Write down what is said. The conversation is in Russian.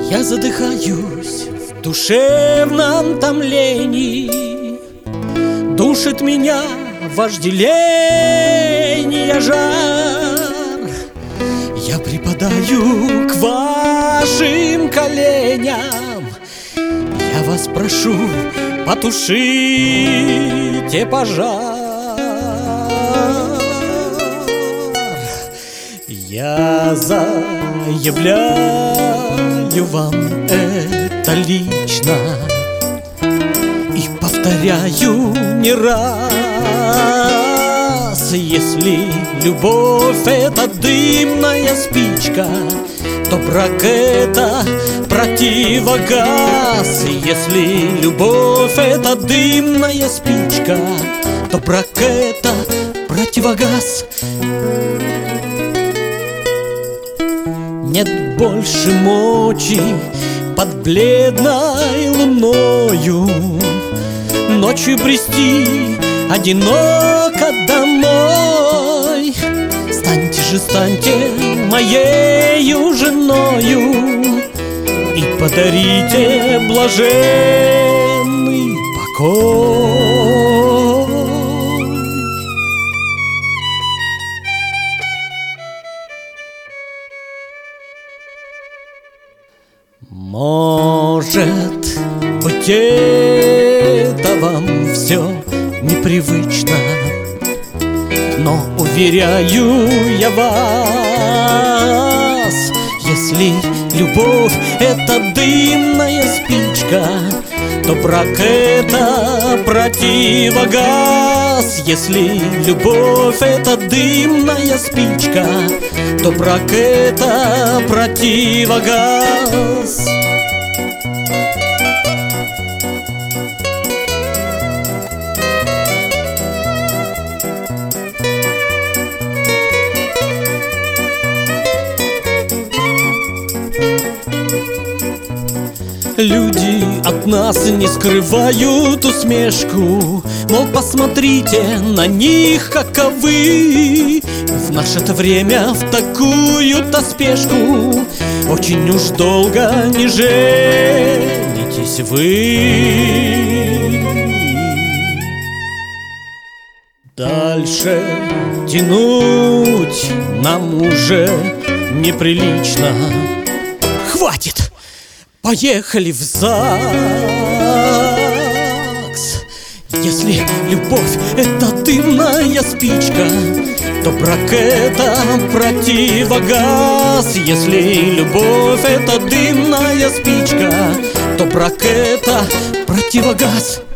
Я задыхаюсь в душевном томлении, душит меня вожделение жар. Я припадаю к вашим коленям, я вас прошу, потушите пожар. Я заявляю вам это лично и повторяю не раз: если любовь — это дымная спичка, то брак — это противогаз. Если любовь — это дымная спичка, то брак — это противогаз. Нет больше мочи под бледной луною ночью брести одиноко домой. Станьте моею женою и подарите блаженный покой. Может быть, это вам все непривычно, но уверяю я вас, если любовь — это дымная спичка, то брак — это противогаз. Если любовь — это дымная спичка, то брак — это противогаз. Люди от нас не скрывают усмешку, мол, посмотрите на них, каковы. В наше-то время в такую-то спешку очень уж долго не женитесь вы. Дальше тянуть нам уже неприлично. Хватит! Поехали в ЗАГС. Если любовь — это дымная спичка, то брак — это противогаз. Если любовь — это дымная спичка, то брак — это противогаз.